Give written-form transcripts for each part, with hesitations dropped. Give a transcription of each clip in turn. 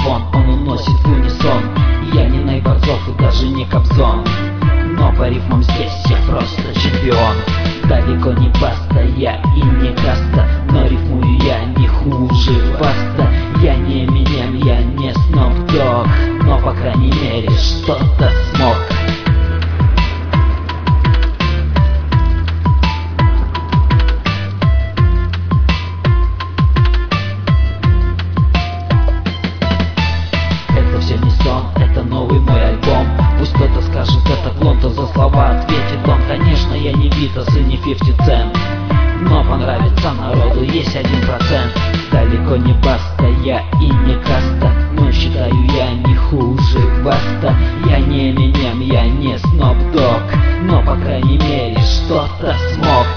звон, он уносит в унисон. Я не Найборцов и даже не Кобзон, но по рифмам здесь я просто чемпион. Далеко не Баста, я и не Каста, но рифмую я не хуже Баста. Я не Эминем, я не Snoop Dogg, но по крайней мере что-то смог. Это все не сон, это новый мой альбом. Пусть кто-то скажет это клон, то за слова ответит он. Конечно, я не Битас и не 50 Cent, но понравится народу есть 1%. Далеко не Баста, я и не Каста, но считаю я не хуже Баста. Я не Эминем, я не Snoop Dogg, но по крайней мере что-то смог.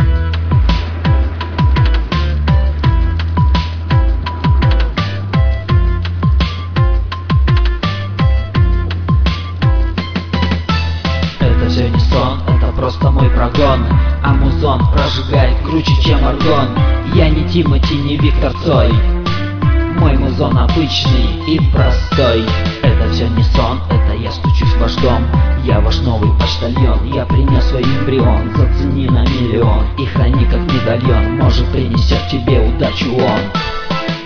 Это все не сон, это просто мой прогон. А музон прожигает круче, чем аргон. Я не Тимати, не Виктор Цой, мой музон обычный и простой. Это все не сон, это я стучусь в ваш дом. Я ваш новый почтальон, я принес свой эмбрион. Зацени на миллион и храни как медальон, может принесет тебе удачу он.